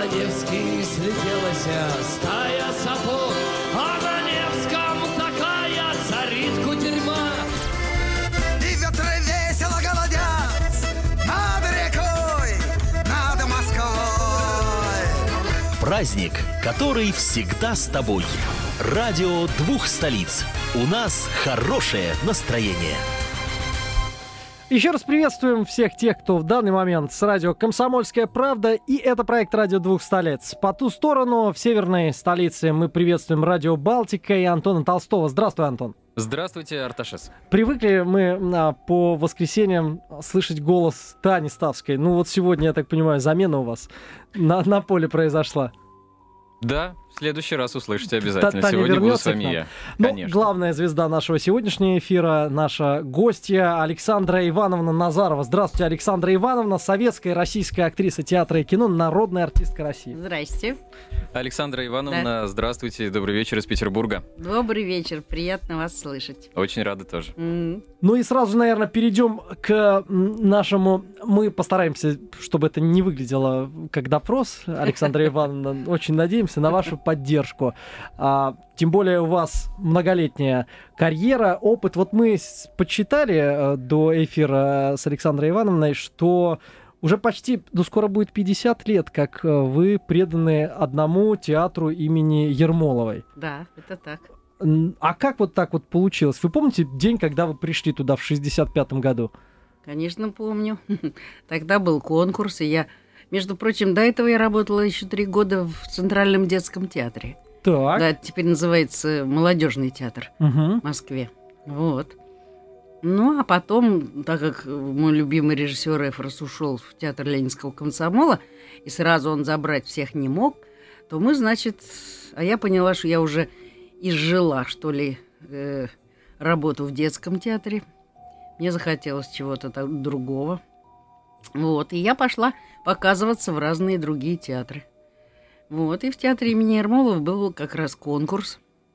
на Невский слетелась стая сапог, а на Невском такая царит кутерьма. И ветры весело голодят над рекой, над Москвой. Праздник, который всегда с тобой. Радио двух столиц. У нас хорошее настроение. Еще раз приветствуем всех тех, кто в данный момент с радио «Комсомольская правда», и это проект «Радио двух столиц». По ту сторону, в северной столице, мы приветствуем радио «Балтика» и Антона Толстого. Здравствуй, Антон. Здравствуйте, Арташес. Привыкли мы по воскресеньям слышать голос Тани Ставской. Ну вот сегодня, я так понимаю, замена у вас на поле произошла. Да, в следующий раз услышите обязательно. Таня Сегодня буду с вернется вами я. Ну, Конечно. главная звезда нашего сегодняшнего эфира, наша гостья Александра Ивановна Назарова. Здравствуйте, Александра Ивановна, советская и российская актриса театра и кино, народная артистка России. Здрасте. Александра Ивановна, здравствуйте, добрый вечер из Петербурга. Добрый вечер, приятно вас слышать. Очень рады тоже. Ну и сразу, наверное, перейдем к нашему... Мы постараемся, чтобы это не выглядело как допрос, Александра Ивановна. Очень надеемся на вашу поддержку. Тем более у вас многолетняя карьера, опыт. Вот мы подсчитали до эфира с Александрой Ивановной, что уже почти, скоро будет 50 лет, как вы преданы одному театру имени Ермоловой. Да, это так. А как вот так вот получилось? Вы помните день, когда вы пришли туда в 65-м году? Конечно, помню. Тогда был конкурс, и я... Между прочим, до этого я работала еще 3 года в Центральном детском театре. Так. Да, это теперь называется Молодежный театр в Москве. Вот. Ну, а потом, так как мой любимый режиссер Эфрос ушел в театр Ленинского комсомола, и сразу он забрать всех не мог, то мы, значит... А я поняла, что я уже изжила, что ли, работу в детском театре. Мне захотелось чего-то другого. Вот, и я пошла показываться в разные другие театры. Вот, и в театре имени Ермолова был как раз конкурс.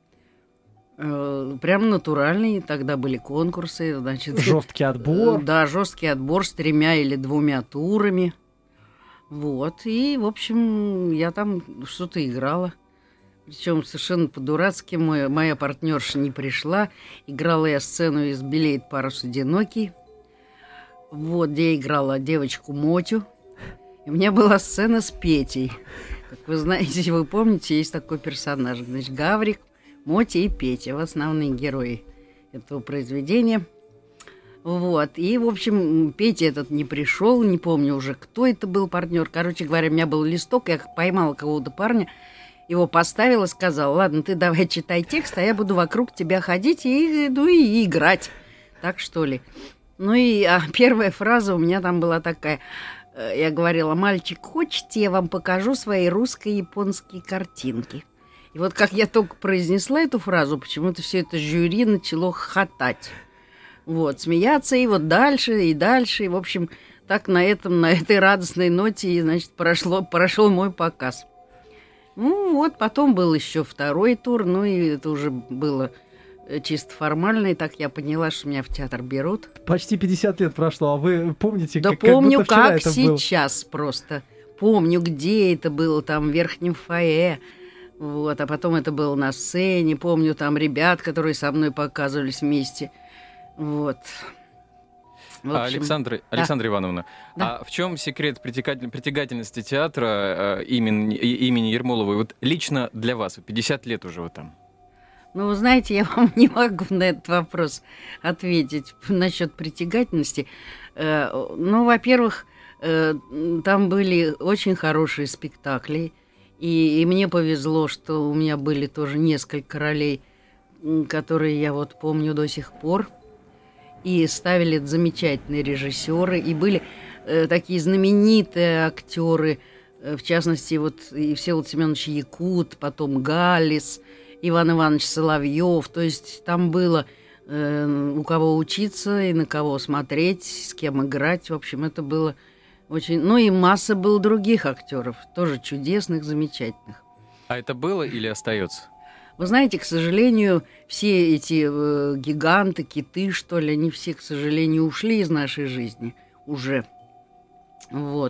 Прям натуральный, тогда были конкурсы, значит... Жесткий отбор. Да, жесткий отбор с 3 или 2 турами. Вот, и, в общем, я там что-то играла. Причем совершенно по-дурацки. Моя партнерша не пришла. Играла я сцену из «Белеет парус одинокий». Вот, где я играла девочку Мотю. И у меня была сцена с Петей. Как вы знаете, вы помните, есть такой персонаж. Значит, Гаврик, Мотя и Петя. Основные герои этого произведения. Вот. И, в общем, Петя этот не пришел. Не помню уже, кто это был партнер. Короче говоря, у меня был листок. Я поймала какого-то парня. Его поставила, сказала: ладно, ты давай читай текст, а я буду вокруг тебя ходить и играть. Так что ли. Ну и первая фраза у меня там была такая. Я говорила: мальчик, хочете, я вам покажу свои русско-японские картинки. И вот как я только произнесла эту фразу, почему-то все это жюри начало хохотать. Вот, смеяться, и вот дальше, и дальше. И, в общем, так на этой радостной ноте, и, значит, прошел мой показ. Ну вот, потом был еще 2-й тур, ну и это уже было чисто формально, и так я поняла, что меня в театр берут. Почти 50 лет прошло, а вы помните, да как помню, будто вчера как это сейчас было. Просто. Помню, где это было, там в верхнем фойе. Вот, а потом это было на сцене. Помню там ребят, которые со мной показывались вместе. Вот. В общем, Александра Ивановна, да. А в чем секрет притягательности театра имени Ермоловой? Вот лично для вас, 50 лет уже вы там. Ну, вы знаете, я вам не могу на этот вопрос ответить насчет притягательности. Ну, во-первых, там были очень хорошие спектакли, и мне повезло, что у меня были тоже несколько ролей, которые я вот помню до сих пор. И ставили замечательные режиссеры, и были такие знаменитые актеры, в частности, вот и Всеволод Семенович Якут, потом Галлис, Иван Иванович Соловьев. То есть там было у кого учиться и на кого смотреть, с кем играть. В общем, это было очень... Ну и масса было других актеров, тоже чудесных, замечательных. А это было или остается? Вы знаете, к сожалению, все эти гиганты, киты, что ли, они все, к сожалению, ушли из нашей жизни уже. Вот.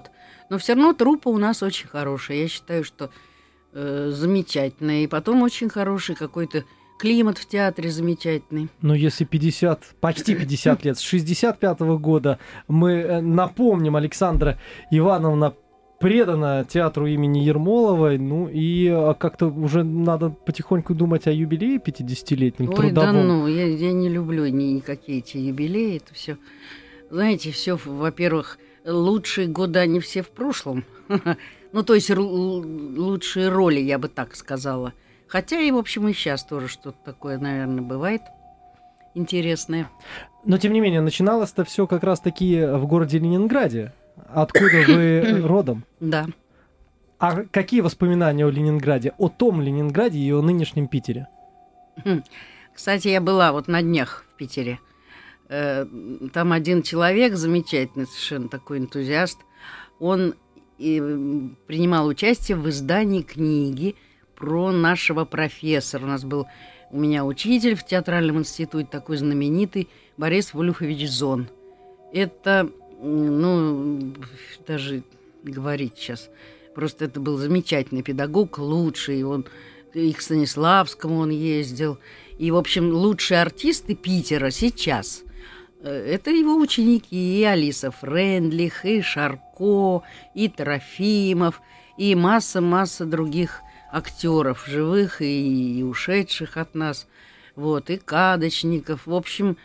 Но все равно труппа у нас очень хорошая. Я считаю, что замечательная. И потом очень хороший какой-то климат в театре замечательный. Но если почти 50 лет, с 65-го года, мы напомним, Александра Ивановна предана театру имени Ермоловой, ну и как-то уже надо потихоньку думать о юбилее 50-летнем Ой, трудовом. да ну, я не люблю никакие эти юбилеи, это все. Знаете, все, во-первых, лучшие годы, они все в прошлом. Ну, то есть лучшие роли, я бы так сказала. Хотя и, в общем, и сейчас тоже что-то такое, наверное, бывает интересное. Но, тем не менее, начиналось-то все как раз-таки в городе Ленинграде. Откуда вы родом? Да. А какие воспоминания о Ленинграде, о том Ленинграде и о нынешнем Питере? Кстати, я была вот на днях в Питере. Там один человек замечательный, совершенно такой энтузиаст. Он принимал участие в издании книги про нашего профессора. У меня учитель в театральном институте, такой знаменитый, Борис Вольфович Зон. Это, ну, даже говорить сейчас. Просто это был замечательный педагог, лучший. Он и к Станиславскому он ездил. И, в общем, лучшие артисты Питера сейчас – это его ученики. И Алиса Френдлих, и Шарко, и Трофимов, и масса других актеров, живых и ушедших от нас. Вот, и Кадочников. В общем,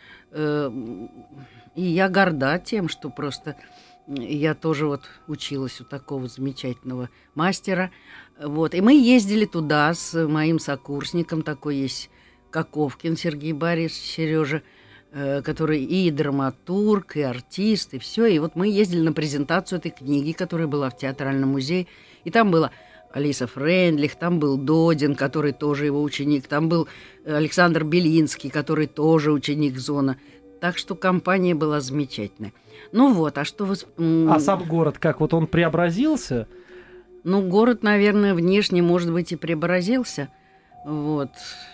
и я горда тем, что просто я тоже вот училась у такого замечательного мастера. Вот, и мы ездили туда с моим сокурсником, такой есть Коковкин Сергей Борисович, Сережа, который и драматург, и артист, и все. И вот мы ездили на презентацию этой книги, которая была в Театральном музее. И там была Алиса Френдлих, там был Додин, который тоже его ученик, там был Александр Белинский, который тоже ученик Зона. Так что компания была замечательная. Ну вот, а что вы... А сам город, как вот он преобразился? Ну, город, наверное, внешне, может быть, и преобразился. Вот.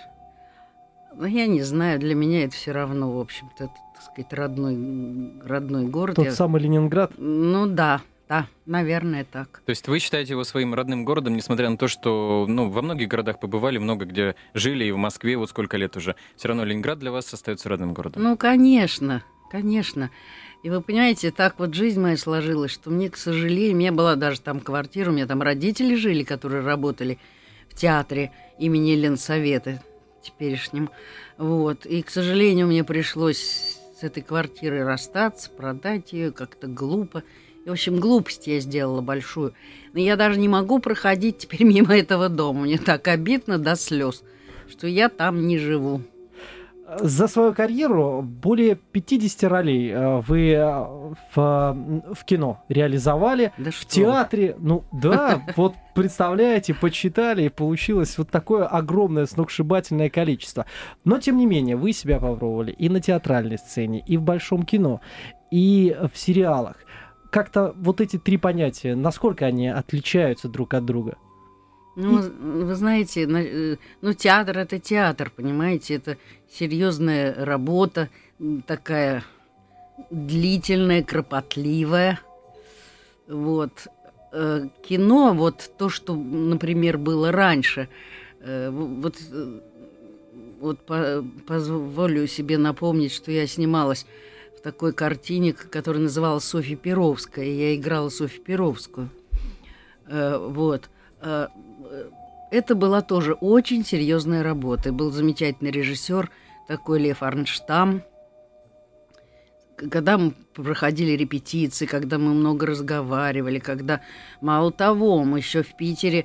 Но я не знаю, для меня это все равно, в общем-то, это, так сказать, родной город. Тот самый Ленинград? Ну да, наверное, так. То есть вы считаете его своим родным городом, несмотря на то, что во многих городах побывали, много где жили, и в Москве вот сколько лет уже. Все равно Ленинград для вас остается родным городом? Ну, конечно. И вы понимаете, так вот жизнь моя сложилась, что мне, к сожалению, у меня была даже там квартира, у меня там родители жили, которые работали в театре имени Ленсовета теперешнем. Вот. И, к сожалению, мне пришлось с этой квартирой расстаться, продать ее как-то глупо. И, в общем, глупость я сделала большую. Но я даже не могу проходить теперь мимо этого дома. Мне так обидно до слез, что я там не живу. За свою карьеру более 50 ролей вы в кино реализовали, да в театре. Ну да, вот представляете, почитали, и получилось вот такое огромное сногсшибательное количество. Но, тем не менее, вы себя попробовали и на театральной сцене, и в большом кино, и в сериалах. Как-то вот эти три понятия, насколько они отличаются друг от друга? Ну, вы знаете, театр — это театр, понимаете, это серьезная работа, такая длительная, кропотливая. Вот. Кино, вот то, что, например, было раньше, позволю себе напомнить, что я снималась в такой картине, которая называлась «Софья Перовская», и я играла Софью Перовскую. Вот. Это была тоже очень серьезная работа. Был замечательный режиссер, такой Лев Арнштам. Когда мы проходили репетиции, когда мы много разговаривали, когда, мало того, мы еще в Питере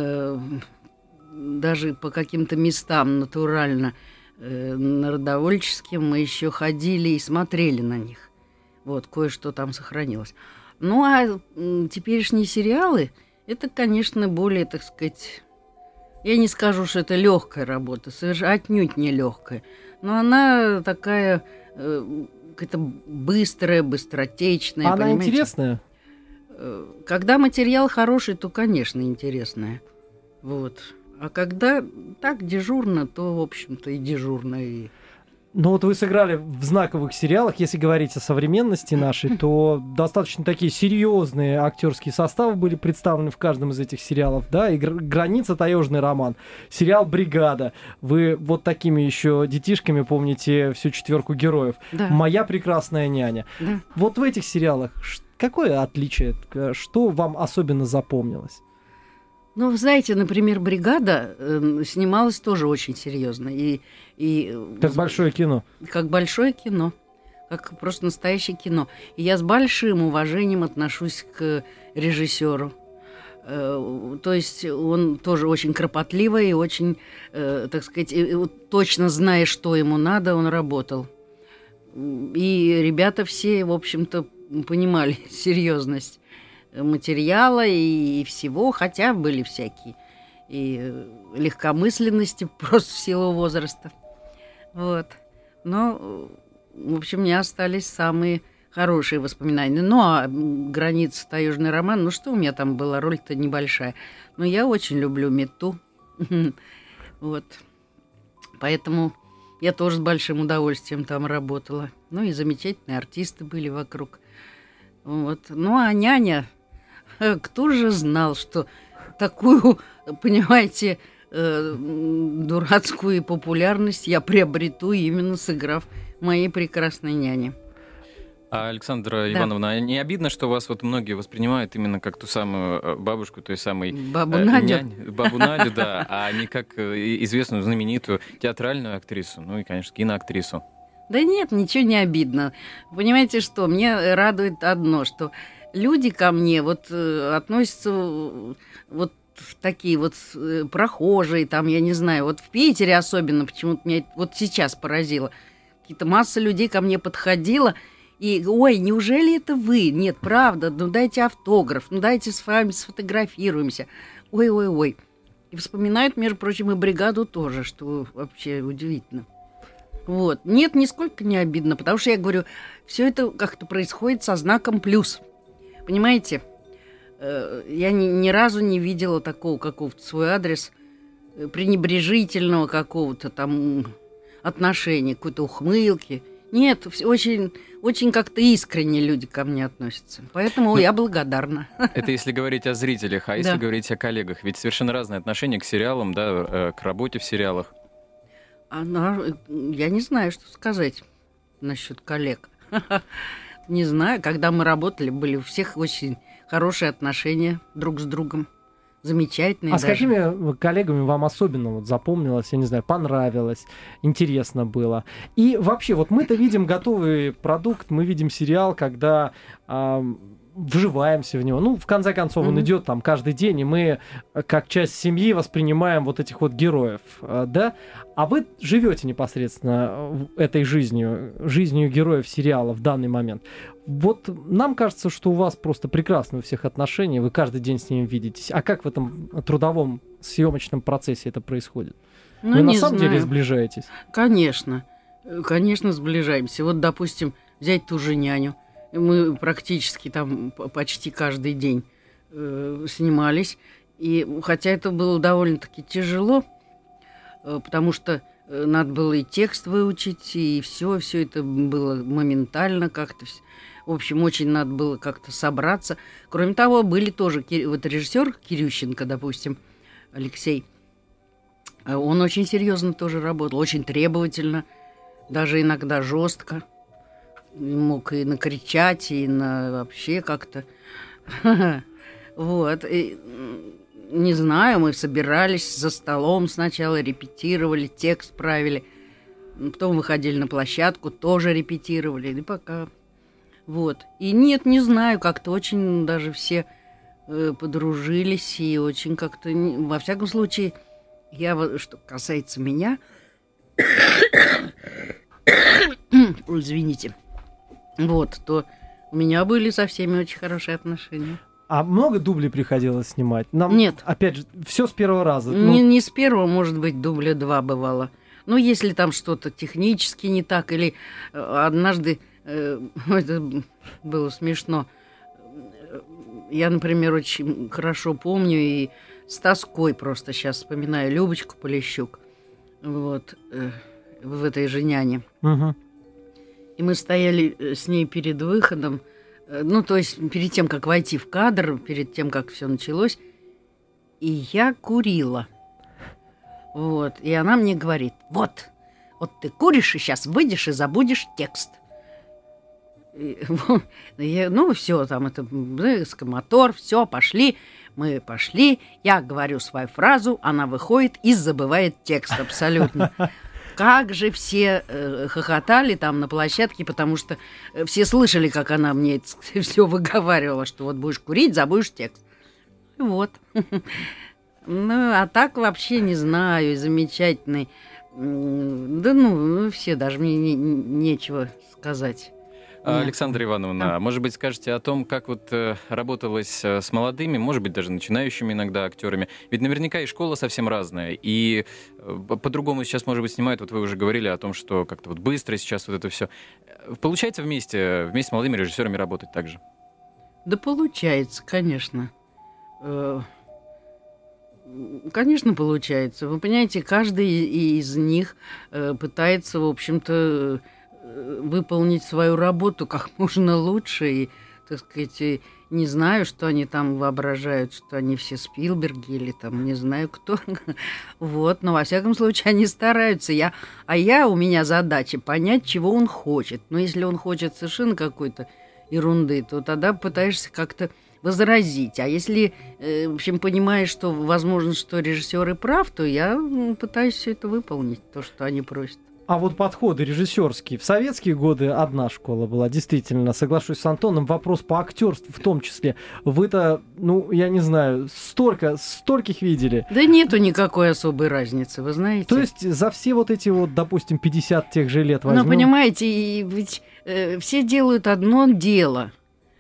даже по каким-то местам натурально народовольческим мы еще ходили и смотрели на них. Вот, кое-что там сохранилось. Ну, а теперешние сериалы... Это, конечно, более, так сказать, я не скажу, что это легкая работа, отнюдь не легкая, но она такая какая-то быстрая, быстротечная. Она понимаете? Интересная? Когда материал хороший, то, конечно, интересная. Вот. А когда так дежурно, то, в общем-то, и дежурно. Ну вот вы сыграли в знаковых сериалах, если говорить о современности нашей, то достаточно такие серьезные актерские составы были представлены в каждом из этих сериалов, да, и «Граница», «Таежный роман», сериал «Бригада». Вы вот такими еще детишками помните всю четверку героев. Да. «Моя прекрасная няня». Да. Вот в этих сериалах какое отличие, что вам особенно запомнилось? Ну, вы знаете, например, «Бригада» снималась тоже очень серьезно. Как большое кино. Как большое кино. Как просто настоящее кино. И я с большим уважением отношусь к режиссеру. То есть он тоже очень кропотливый и очень, так сказать, точно зная, что ему надо, он работал. И ребята все, в общем-то, понимали серьезность материала и всего, хотя были всякие и легкомысленности просто в силу возраста. Вот. Но, в общем, у меня остались самые хорошие воспоминания. Ну, а «Граница», «Таежный роман», ну что у меня там была, роль-то небольшая. Но я очень люблю Мету. Вот. Поэтому я тоже с большим удовольствием там работала. Ну и замечательные артисты были вокруг. Вот. Ну, а «Няня», кто же знал, что такую, понимаете, дурацкую популярность я приобрету, именно сыграв «Моей прекрасной няне». А, Александра Ивановна, не обидно, что вас вот многие воспринимают именно как ту самую бабушку, той самой Бабу Надю? Бабу Надю, да, а не как известную, знаменитую театральную актрису, ну и, конечно, киноактрису? Да нет, ничего не обидно. Понимаете что, мне радует одно, что люди ко мне вот относятся вот такие вот прохожие, там, я не знаю, вот в Питере особенно, почему-то меня вот сейчас поразило. Какие-то масса людей ко мне подходила, и, ой, неужели это вы? Нет, правда, ну дайте автограф, ну дайте с вами сфотографируемся. Ой-ой-ой. И вспоминают, между прочим, и «Бригаду» тоже, что вообще удивительно. Вот. Нет, нисколько не обидно, потому что я говорю, все это как-то происходит со знаком плюс. Понимаете? Я ни разу не видела такого какого-то свой адрес пренебрежительного какого-то там отношения, какой-то ухмылки. Нет, очень, очень как-то искренне люди ко мне относятся. Поэтому я благодарна. Это если говорить о зрителях, а если говорить о коллегах? Ведь совершенно разные отношения к сериалам, да, к работе в сериалах. Я не знаю, что сказать насчет коллег. Не знаю, когда мы работали, были у всех очень хорошие отношения друг с другом. Замечательные. А с какими коллегами вам особенно вот запомнилось, я не знаю, понравилось, интересно было? И вообще, вот мы-то видим готовый продукт, мы видим сериал, когда вживаемся в него. Ну, в конце концов, он идет там каждый день, и мы как часть семьи воспринимаем вот этих вот героев, да? А вы живете непосредственно этой жизнью героев сериала в данный момент. Вот нам кажется, что у вас просто прекрасно у всех отношения, вы каждый день с ними видитесь. А как в этом трудовом съемочном процессе это происходит? Ну, вы на самом деле сближаетесь? Конечно. Конечно, сближаемся. Вот, допустим, взять ту же «Няню». Мы практически там почти каждый день снимались. И хотя это было довольно-таки тяжело, потому что надо было и текст выучить, и все это было моментально как-то. В общем, очень надо было как-то собраться. Кроме того, были тоже вот режиссер Кирющенко, допустим, Алексей. Он очень серьезно тоже работал, очень требовательно, даже иногда жестко. Мог и накричать, и вообще как-то. Вот. И, не знаю, мы собирались за столом сначала, репетировали, текст правили. Потом выходили на площадку, тоже репетировали. И пока... Вот. И нет, не знаю, как-то очень даже все подружились. И очень как-то... Во всяком случае, что касается меня... Извините. Вот, то у меня были со всеми очень хорошие отношения. А много дублей приходилось снимать? Нет. Опять же, все с первого раза? Не с первого, может быть, дубля 2 бывало. Ну, если там что-то технически не так, или однажды, это было смешно, я, например, очень хорошо помню и с тоской просто сейчас вспоминаю Любочку Полищук. Вот. в этой же «Няне». Мгм. И мы стояли с ней перед выходом, ну, то есть перед тем, как войти в кадр, перед тем, как все началось, и я курила. Вот. И она мне говорит: вот ты куришь, и сейчас выйдешь и забудешь текст. Ну, все, там это мотор, все, пошли. Мы пошли, я говорю свою фразу, она выходит и забывает текст абсолютно. Как же все хохотали там на площадке, потому что все слышали, как она мне все выговаривала, что вот будешь курить, забудешь текст. Вот. Ну, а так вообще не знаю, замечательный. Да ну, все, даже мне нечего сказать. Александра Ивановна, может быть, скажете о том, как вот работалось с молодыми, может быть, даже начинающими иногда актерами? Ведь наверняка и школа совсем разная, и по-другому сейчас, может быть, снимают. Вот вы уже говорили о том, что как-то вот быстро сейчас вот это все. Получается вместе с молодыми режиссерами работать так же? Да получается, конечно. Конечно, получается. Вы понимаете, каждый из них пытается, в общем-то, выполнить свою работу как можно лучше. И, так сказать, не знаю, что они там воображают, что они все Спилберги или там не знаю кто. Вот, но во всяком случае они стараются. У меня задача понять, чего он хочет. Но если он хочет совершенно какой-то ерунды, то тогда пытаешься как-то возразить. А если, в общем, понимаешь, что возможно, что режиссер и прав, то я пытаюсь все это выполнить, то, что они просят. А вот подходы режиссерские. В советские годы одна школа была, действительно, соглашусь с Антоном. Вопрос по актерству в том числе. Вы-то, ну, я не знаю, стольких видели. Да нету никакой особой разницы, вы знаете. То есть за все вот эти вот, допустим, 50 тех же лет возьмем... Ну, понимаете, ведь все делают одно дело.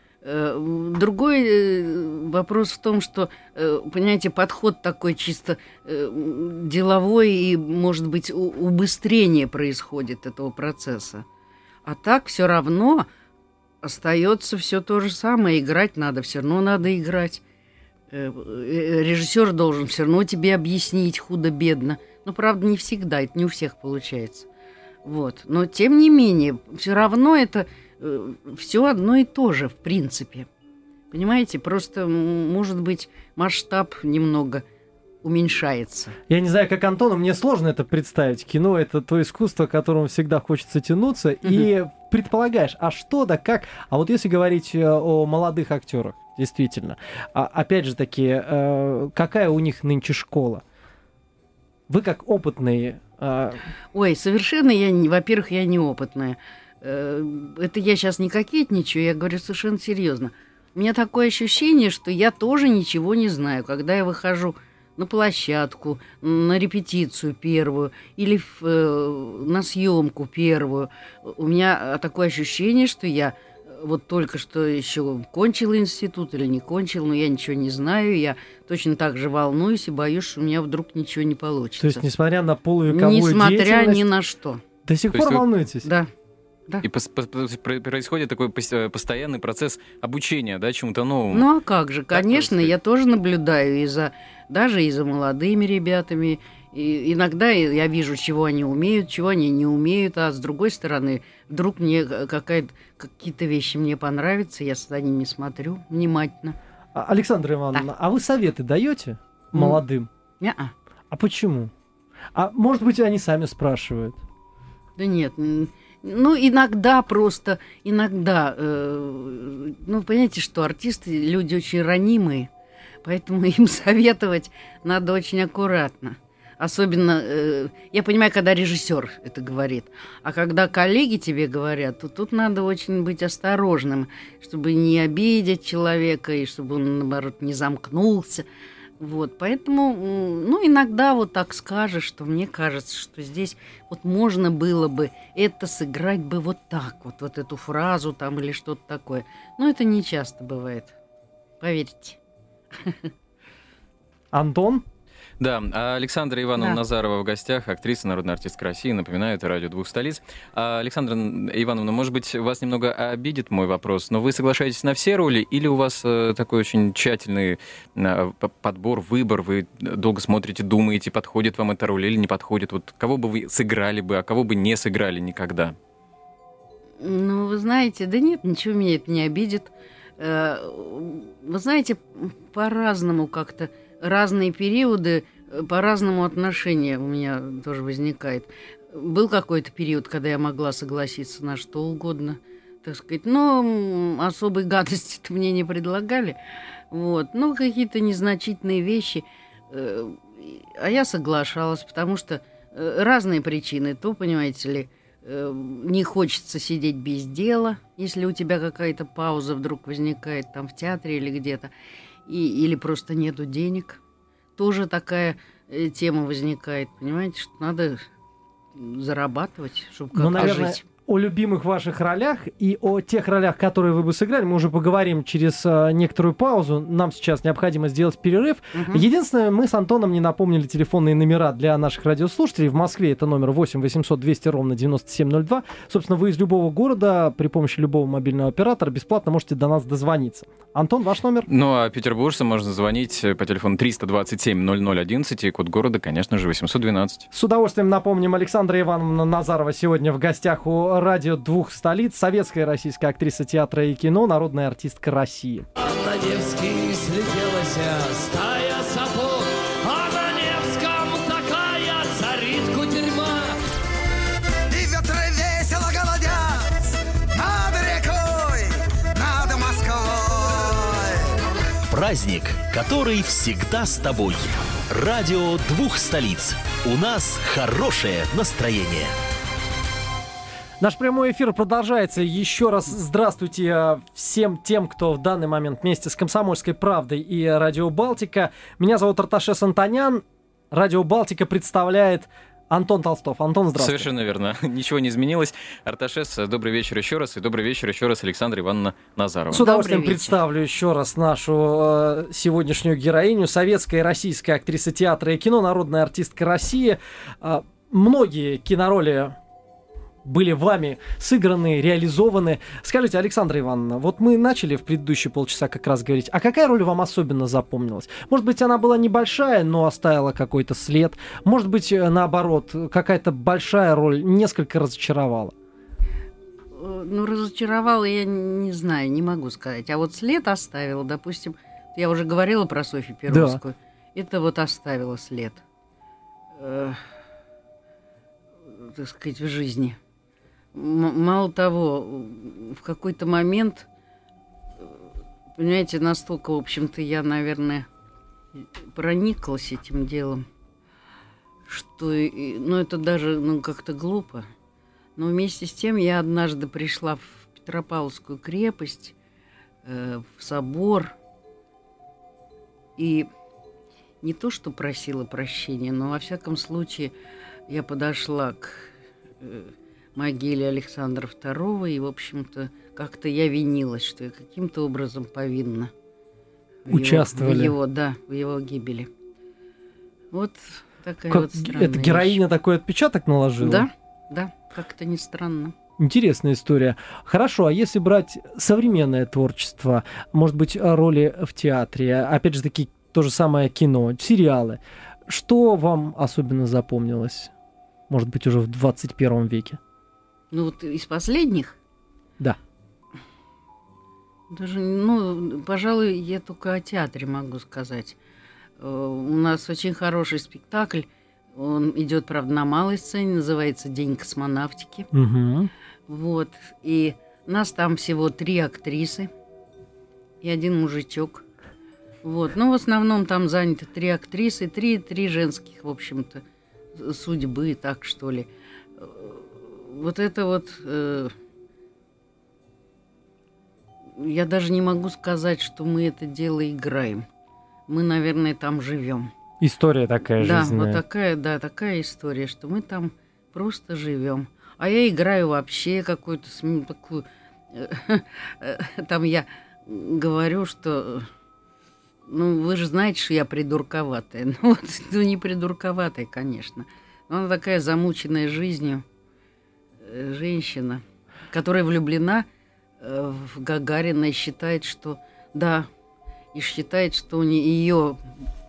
Другой вопрос в том, что, понимаете, подход такой чисто деловой, и, может быть, убыстрение происходит этого процесса. А так все равно остается все то же самое. Играть надо, все равно надо играть. Режиссер должен все равно тебе объяснить худо-бедно. Но, правда, не всегда, это не у всех получается. Вот. Но, тем не менее, все равно это... все одно и то же, в принципе. Понимаете, просто, может быть, масштаб немного уменьшается. Я не знаю, как Антону, мне сложно это представить. Кино — это то искусство, к которому всегда хочется тянуться. И предполагаешь, а что да как? А вот если говорить о молодых актерах, действительно, опять же таки, какая у них нынче школа? Вы как опытные... Ой, совершенно во-первых, я неопытная. Это я сейчас не кокетничаю, я говорю совершенно серьезно. У меня такое ощущение, что я тоже ничего не знаю. Когда я выхожу на площадку, на репетицию первую или на съемку первую, у меня такое ощущение, что я вот только что еще кончила институт или не кончила, но я ничего не знаю, я точно так же волнуюсь и боюсь, что у меня вдруг ничего не получится. То есть, несмотря на полувековую несмотря деятельность... ни на что. До сих пор волнуетесь? Да. Да. И происходит такой постоянный процесс обучения, да, чему-то новому. Ну а как же, конечно, я тоже наблюдаю даже и за молодыми ребятами. И иногда я вижу, чего они умеют, чего они не умеют, а с другой стороны, вдруг мне какие-то вещи мне понравятся, я за ними смотрю внимательно. Александра Ивановна, а вы советы даете молодым? Не-а. А почему? А может быть, они сами спрашивают? Да нет, ну, иногда, ну, понимаете, что артисты люди очень ранимые, поэтому им советовать надо очень аккуратно. Особенно, я понимаю, когда режиссер это говорит, а когда коллеги тебе говорят, то тут надо очень быть осторожным, чтобы не обидеть человека и чтобы он, наоборот, не замкнулся. Вот, поэтому, ну, иногда вот так скажешь, что мне кажется, что здесь вот можно было бы это сыграть бы вот так, вот эту фразу там или что-то такое. Но это не часто бывает, поверьте. Антон? Да, Александра Ивановна Да. Назарова в гостях, актриса, народная артистка России, напоминаю, это радио «Двух столиц». Александра Ивановна, может быть, вас немного обидит мой вопрос, но вы соглашаетесь на все роли или у вас такой очень тщательный подбор, выбор, вы долго смотрите, думаете, подходит вам эта роль или не подходит? Вот кого бы вы сыграли бы, а кого бы не сыграли никогда? Ну, вы знаете, да нет, ничего меня это не обидит. Вы знаете, по-разному как-то, разные периоды, по-разному отношения у меня тоже возникает. Был какой-то период, когда я могла согласиться на что угодно, так сказать, но особой гадости-то мне не предлагали. Вот. Ну, какие-то незначительные вещи. А я соглашалась, потому что разные причины. То, понимаете ли, не хочется сидеть без дела, если у тебя какая-то пауза вдруг возникает там в театре или где-то, или просто нету денег. Тоже такая тема возникает, понимаете, что надо зарабатывать, чтобы как-то наверное, жить. о любимых ваших ролях и о тех ролях, которые вы бы сыграли, мы уже поговорим через некоторую паузу. Нам сейчас необходимо сделать перерыв. Единственное, мы с Антоном не напомнили телефонные номера для наших радиослушателей. В Москве это номер 8 800 200 ровно 9702. Собственно, вы из любого города при помощи любого мобильного оператора бесплатно можете до нас дозвониться. Антон, ваш номер? Ну, а петербуржцам можно звонить по телефону 327-0011 и код города, конечно же, 812. С удовольствием напомним, Александра Ивановна Назарова сегодня в гостях у радио «Двух столиц», советская и российская актриса театра и кино, народная артистка России. На Невский слетелась стая сапог, а на Невском такая царит кутерьма. И ветры весело голодят над рекой, над Москвой. Праздник, который всегда с тобой. Радио «Двух столиц». У нас хорошее настроение. Наш прямой эфир продолжается. Еще раз здравствуйте всем тем, кто в данный момент вместе с «Комсомольской правдой» и «Радио Балтика». Меня зовут Арташес Антонян. «Радио Балтика» представляет Антон Толстов. Антон, здравствуйте. Совершенно верно. Ничего не изменилось. Арташес, добрый вечер еще раз. И добрый вечер еще раз, Александра Ивановна Назарова. С удовольствием Добрый вечер. представлю еще раз нашу сегодняшнюю героиню. Советская и российская актриса театра и кино, народная артистка России. Многие кинороли были вами сыграны, реализованы. Скажите, Александра Ивановна, вот мы начали в предыдущие полчаса как раз говорить, а какая роль вам особенно запомнилась? Может быть, она была небольшая, но оставила какой-то след. Может быть, наоборот, какая-то большая роль несколько разочаровала. Ну, разочаровала, я не знаю, не могу сказать. А вот след оставила, допустим, я уже говорила про Софью Перовскую. Да. Это вот оставила след, так сказать, в жизни. Мало того, в какой-то момент, понимаете, настолько, в общем-то, я, наверное, прониклась этим делом, что, ну, это даже, ну, как-то глупо. Но вместе с тем я однажды пришла в Петропавловскую крепость, в собор, и не то, что просила прощения, но, во всяком случае, я подошла к могиле Александра II, и, в общем-то, как-то я винилась, что я каким-то образом повинна Участвовали. в его гибели. Вот такая вот странная Эта героиня вещь. такой отпечаток наложила? Да, как-то не странно. Интересная история. Хорошо, а если брать современное творчество, может быть, роли в театре, опять же таки, то же самое кино, сериалы, что вам особенно запомнилось? Может быть, уже в 21 веке? Ну, вот из последних? Да. Даже, ну, пожалуй, я только о театре могу сказать. У нас очень хороший спектакль. Он идет, правда, на малой сцене, называется «День космонавтики». Угу. Вот. И нас там всего 3 актрисы и 1 мужичок. Вот. Но в основном там заняты 3 актрисы, 3 женских, в общем-то, судьбы, так что ли. Вот это вот... я даже не могу сказать, что мы это дело играем. Мы, наверное, там живем. История такая жизненная. Вот такая история, что мы там просто живем. А я играю вообще какую-то такую... Там я говорю, что Ну, вы же знаете, что я придурковатая. Ну, вот, ну, не придурковатая, конечно. Но она такая замученная жизнью женщина, которая влюблена в Гагарина и считает, что... Да, и считает, что у ее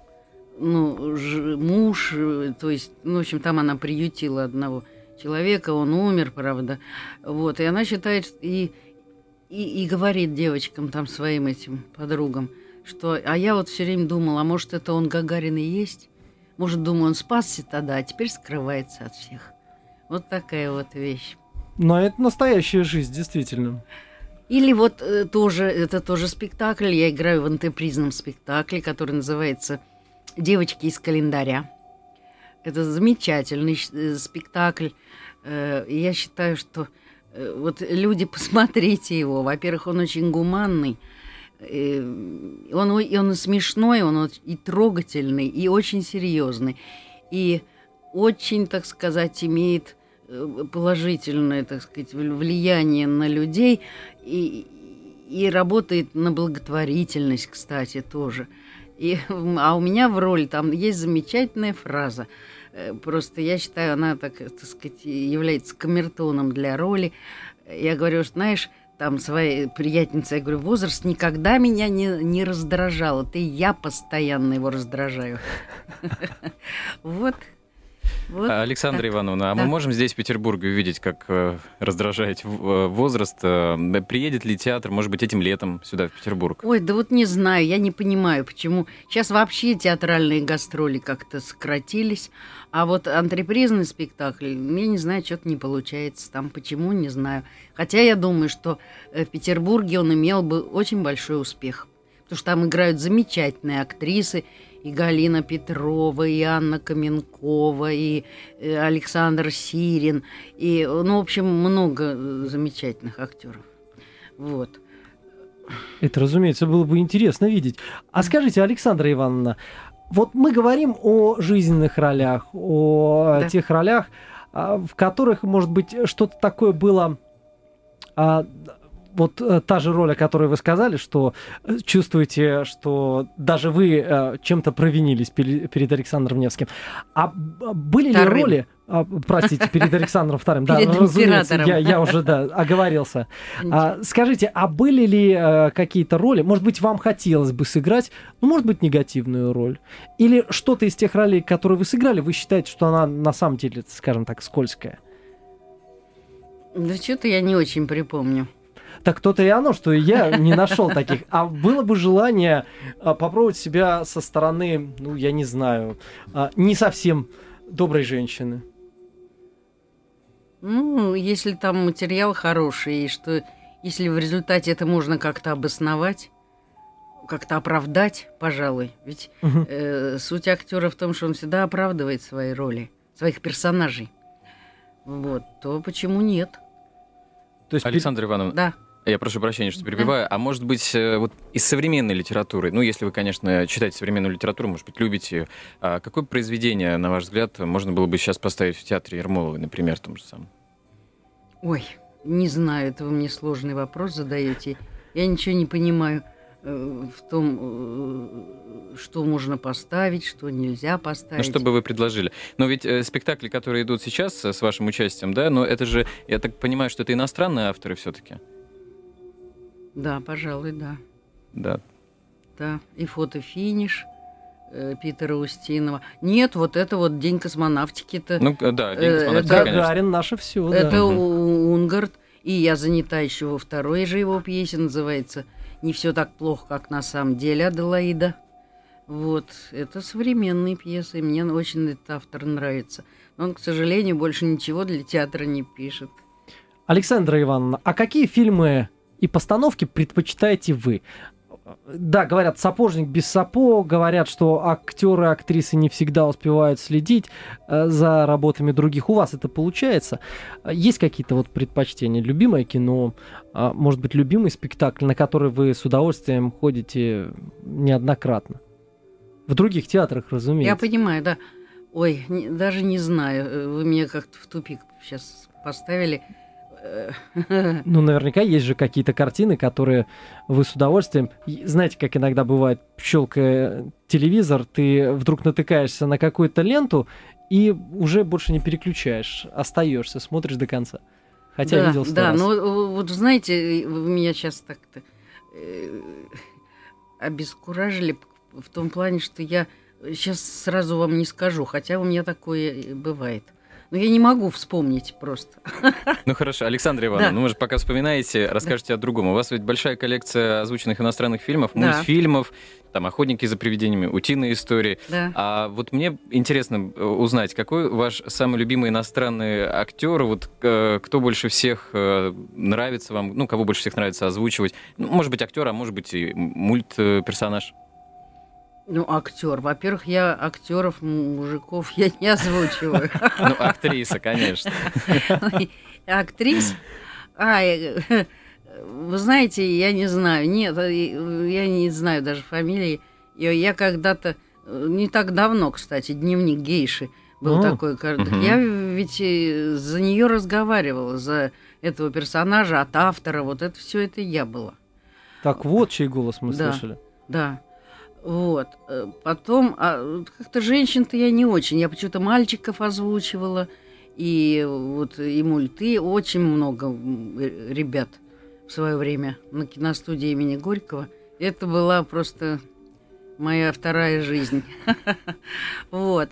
муж, то есть, ну, в общем, там она приютила одного человека, он умер, правда. Вот, и она считает, и говорит девочкам там своим этим подругам, что, а я вот все время думала, а может, это он Гагарин и есть? Может, думаю, он спасся тогда, а теперь скрывается от всех. Вот такая вот вещь. Но это настоящая жизнь, действительно. Или вот это тоже спектакль. Я играю в антепризном спектакле, который называется «Девочки из календаря». Это замечательный спектакль. Я считаю, что вот люди, посмотрите его. Во-первых, он очень гуманный. Он и смешной, он и трогательный, и очень серьезный. И очень, так сказать, имеет положительное, так сказать, влияние на людей и работает на благотворительность, кстати, тоже. А у меня в роли там есть замечательная фраза. Просто я считаю, она, так сказать, является камертоном для роли. Я говорю, что, знаешь, там своей приятельнице, я говорю, возраст никогда меня не раздражал. Это я постоянно его раздражаю. Вот. Александра Ивановна, а мы можем здесь, в Петербурге, увидеть, как раздражаете возраст? Приедет ли театр, может быть, этим летом сюда, в Петербург? Ой, да вот не знаю, я не понимаю, почему. Сейчас вообще театральные гастроли как-то сократились, а вот антрепризный спектакль, я не знаю, что-то не получается там. Почему, не знаю. Хотя я думаю, что в Петербурге он имел бы очень большой успех, потому что там играют замечательные актрисы, и Галина Петрова, и Анна Каменкова, и Александр Сирин, и, ну, в общем, много замечательных актеров. Вот. Это, разумеется, было бы интересно видеть. А скажите, Александра Ивановна, вот мы говорим о жизненных ролях, о тех ролях, в которых, может быть, что-то такое было... Вот та же роль, о которой вы сказали, что чувствуете, что даже вы чем-то провинились перед Александром Невским. А были ли роли... Простите, перед Александром II. Да, разумеется, я уже оговорился. Скажите, а были ли какие-то роли, может быть, вам хотелось бы сыграть, ну, может быть, негативную роль? Или что-то из тех ролей, которые вы сыграли, вы считаете, что она на самом деле, скажем так, скользкая? Да что-то я не очень припомню. Так то-то и оно, что я не нашел таких. А было бы желание попробовать себя со стороны, ну, я не знаю, не совсем доброй женщины. Ну, если там материал хороший, и что если в результате это можно как-то обосновать, как-то оправдать, пожалуй. Ведь суть актера в том, что он всегда оправдывает свои роли, своих персонажей. Вот, то почему нет? То есть, Александра Ивановна, да. Я прошу прощения, что перебиваю. А может быть, вот из современной литературы, ну, если вы, конечно, читаете современную литературу, может быть, любите, какое произведение, на ваш взгляд, можно было бы сейчас поставить в театре Ермоловой, например, том же самом? Ой, не знаю, это вы мне сложный вопрос задаете. Я ничего не понимаю в том, что можно поставить, что нельзя поставить. Ну, что бы вы предложили? Но ведь спектакли, которые идут сейчас с вашим участием, да, но это же, я так понимаю, что это иностранные авторы все-таки? Да, пожалуй, да. Да. Да, и фото-финиш Питера Устинова. Нет, вот это вот День космонавтики-то. Ну, да, День космонавтики, Гагарин наше все, это да. Унгарт. И я занята еще во второй же его пьесе, называется «Не все так плохо, как на самом деле» Аделаида. Вот, это современные пьесы, и мне очень этот автор нравится. Но он, к сожалению, больше ничего для театра не пишет. Александра Ивановна, а какие фильмы и постановки предпочитаете вы? Да, говорят, сапожник без сапог, говорят, что актеры и актрисы не всегда успевают следить за работами других. У вас это получается? Есть какие-то вот предпочтения? Любимое кино, может быть, любимый спектакль, на который вы с удовольствием ходите неоднократно? В других театрах, разумеется. Я понимаю, да. Ой, даже не знаю, вы меня как-то в тупик сейчас поставили. Ну, наверняка есть же какие-то картины, которые вы с удовольствием... Знаете, как иногда бывает, щелкая телевизор, ты вдруг натыкаешься на какую-то ленту и уже больше не переключаешь, остаешься, смотришь до конца. Хотя видел 100 раз. Ну вот знаете, вы меня сейчас так-то обескуражили в том плане, что я сейчас сразу вам не скажу, хотя у меня такое бывает. Но я не могу вспомнить просто. Ну хорошо, Александра Ивановна, ну вы же пока вспоминаете, расскажите о другом. У вас ведь большая коллекция озвученных иностранных фильмов, мультфильмов, там «Охотники за привидениями», «Утиные истории». Да. А вот мне интересно узнать, какой ваш самый любимый иностранный актер, вот кто больше всех нравится вам, ну, кого больше всех нравится озвучивать? Ну, может быть, актер, а может быть, и мультперсонаж? Ну, актер. Во-первых, я актеров, мужиков я не озвучиваю. Ну, актриса, конечно. Актрис? Вы знаете, я не знаю. Нет, я не знаю даже фамилии. Я когда-то, не так давно, кстати, «Дневник гейши» был такой. Я ведь за нее разговаривала, за этого персонажа, от автора. Вот это все это я была. Так вот, чей голос мы слышали. Да. Вот. Потом, как-то женщин-то я не очень. Я почему-то мальчиков озвучивала, и вот и мульты, очень много ребят в свое время на киностудии имени Горького. Это была просто моя вторая жизнь. Вот.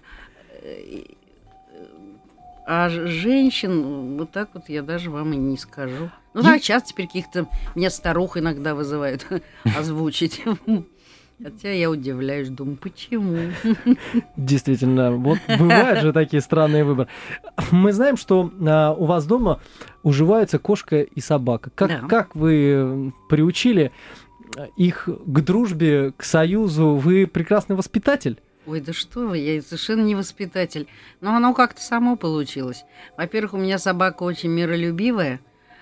А женщин, вот так вот я даже вам и не скажу. Ну да, сейчас теперь каких-то... Меня старух иногда вызывают озвучить. Хотя я удивляюсь, думаю, почему? Действительно, вот бывают же такие странные выборы. Мы знаем, что у вас дома уживаются кошка и собака. Как вы приучили их к дружбе, к союзу? Вы прекрасный воспитатель? Ой, да что вы, я совершенно не воспитатель. Но оно как-то само получилось. Во-первых, у меня собака очень миролюбивая.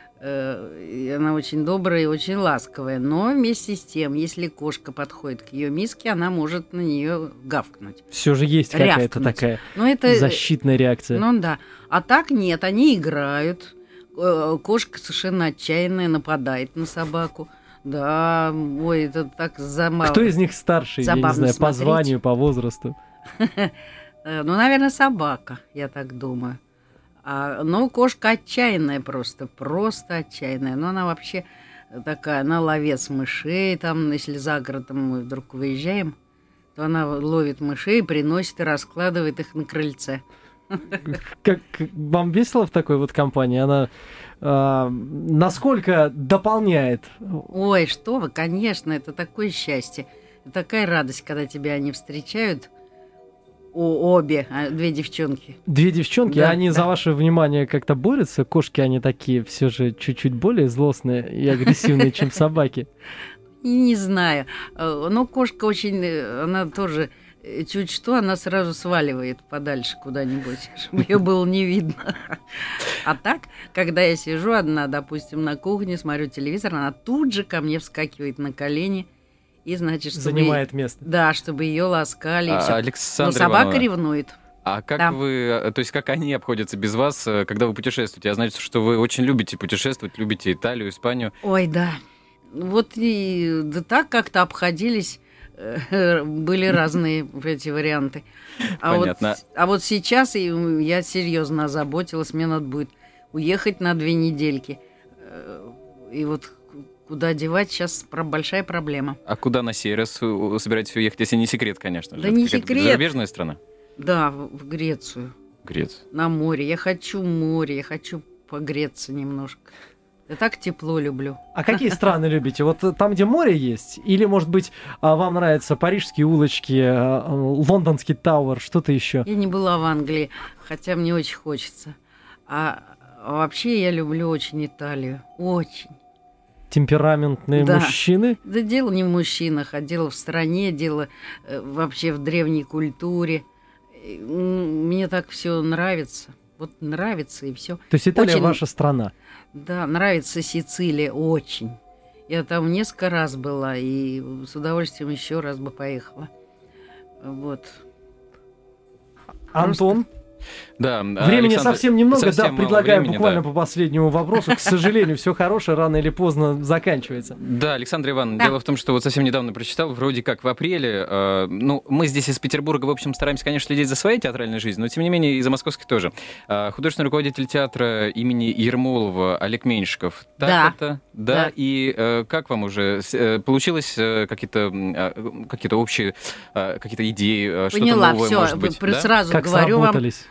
Она очень добрая и очень ласковая. Но вместе с тем, если кошка подходит к ее миске, она может на нее гавкнуть. Все же есть какая-то такая защитная реакция. Ну да. А так нет, они играют. Кошка совершенно отчаянная, нападает на собаку. Да, ой, это так забавно. Кто из них старший, я не знаю, по званию, по возрасту? Ну, наверное, собака, я так думаю. Но кошка отчаянная просто отчаянная. Но она вообще такая, она ловец мышей. Там, если за городом мы вдруг выезжаем, то она ловит мышей, приносит и раскладывает их на крыльце. Как вам весело в такой вот компании? Она насколько дополняет? Ой, что вы, конечно, это такое счастье. Такая радость, когда тебя они встречают. Обе, две девчонки. Две девчонки? Да, они за ваше внимание как-то борются? Кошки, они такие все же чуть-чуть более злостные и агрессивные, чем собаки. Не знаю. Но кошка очень, она тоже, чуть что, она сразу сваливает подальше куда-нибудь, чтобы ее было не видно. А так, когда я сижу одна, допустим, на кухне, смотрю телевизор, она тут же ко мне вскакивает на колени. И, значит, чтобы занимает место. Да, чтобы ее ласкали. И всё. Александра Но собака Ивановна, ревнует. А как вы, то есть как они обходятся без вас, когда вы путешествуете? Я знаю, что вы очень любите путешествовать, любите Италию, Испанию. Ой, да. Вот и да так как-то обходились, были разные эти варианты. Понятно. А вот сейчас я серьезно озаботилась, мне надо будет уехать на 2 недельки. И вот куда девать, сейчас большая проблема. А куда на сей раз собираетесь уехать, если не секрет, конечно же? Да не секрет. Зарубежная страна? Да, в Грецию. Грецию. На море. Я хочу море, я хочу погреться немножко. Я так тепло люблю. А какие страны любите? Вот там, где море есть? Или, может быть, вам нравятся парижские улочки, лондонский Тауэр, что-то еще? Я не была в Англии, хотя мне очень хочется. А вообще я люблю очень Италию. Очень. Темпераментные мужчины? Да дело не в мужчинах, а дело в стране, дело вообще в древней культуре. Мне так все нравится. Вот нравится и все. То есть Италия ваша страна? Да, нравится Сицилия очень. Я там несколько раз была и с удовольствием еще раз бы поехала. Вот. Антон? Да, Времени совсем немного, да, мало предлагаю времени, буквально да. по последнему вопросу. К сожалению, все хорошее рано или поздно заканчивается. Да, Александра Ивановна, Да. дело в том, что вот совсем недавно прочитал, вроде как в апреле, мы здесь из Петербурга, в общем, стараемся, конечно, следить за своей театральной жизнью, но, тем не менее, и за московской тоже. Художественный руководитель театра имени Ермолова Олег Меньшиков. Так Да. это? Да. Да. И как вам уже? Получилось какие-то общие, какие-то идеи, что-то Поняла, новое, все. может быть? Да? Сразу Как говорю вам, сработались?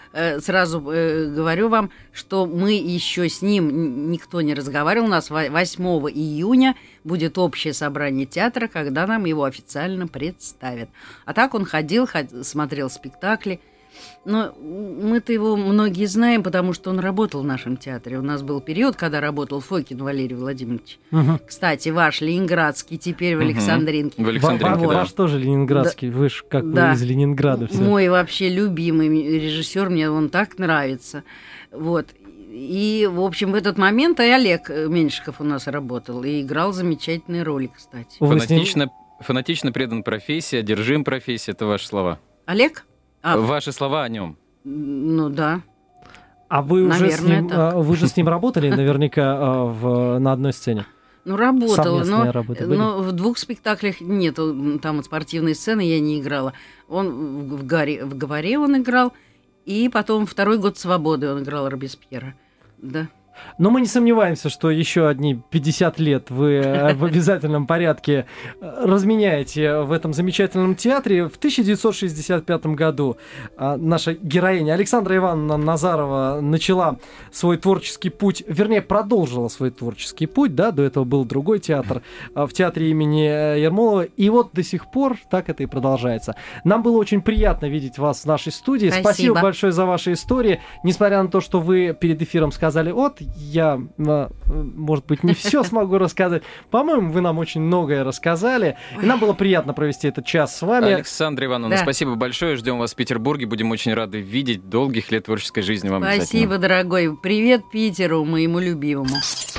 говорю вам, что мы еще с ним никто не разговаривал. У нас 8 июня будет общее собрание театра, когда нам его официально представят. А так он ходил, смотрел спектакли. Но мы-то его многие знаем, потому что он работал в нашем театре. У нас был период, когда работал Фокин Валерий Владимирович. Мгм. Кстати, ваш ленинградский теперь в Мгм. Александринке. В Александринке, да. Ваш тоже ленинградский, вы же как бы Да. из Ленинграда все. Мой вообще любимый режиссер, мне он так нравится. Вот. И, в общем, в этот момент и Олег Меньшиков у нас работал и играл замечательные роли, кстати. Фанатично предан профессии, одержим профессией, это ваши слова. Олег? Ваши слова о нем. Ну да. А вы уже Наверное, так. вы же с ним работали наверняка на одной сцене? Ну, работала, Совместные работы были? но в 2 спектаклях нету, там от спортивной сцены я не играла. Он в «Говоре» он играл, и потом 2-й год «Свободы» он играл Робеспьера. Да. Но мы не сомневаемся, что еще одни 50 лет вы в обязательном порядке разменяете в этом замечательном театре. В 1965 году наша героиня Александра Ивановна Назарова начала свой творческий путь, вернее, продолжила свой творческий путь, да, до этого был другой театр, в театре имени Ермолова, и вот до сих пор так это и продолжается. Нам было очень приятно видеть вас в нашей студии. Спасибо большое за ваши истории. Несмотря на то, что вы перед эфиром сказали, вот, я, может быть, не все смогу рассказать. По-моему, вы нам очень многое рассказали. И нам было приятно провести этот час с вами. Александра Ивановна, Да. спасибо большое. Ждем вас в Петербурге. Будем очень рады видеть. Долгих лет творческой жизни вам Спасибо, обязательно. дорогой. Привет Питеру, моему любимому.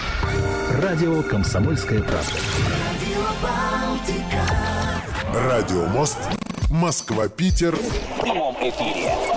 Радио «Комсомольская правда». Радио Мост. Москва-Питер. В прямом эфире.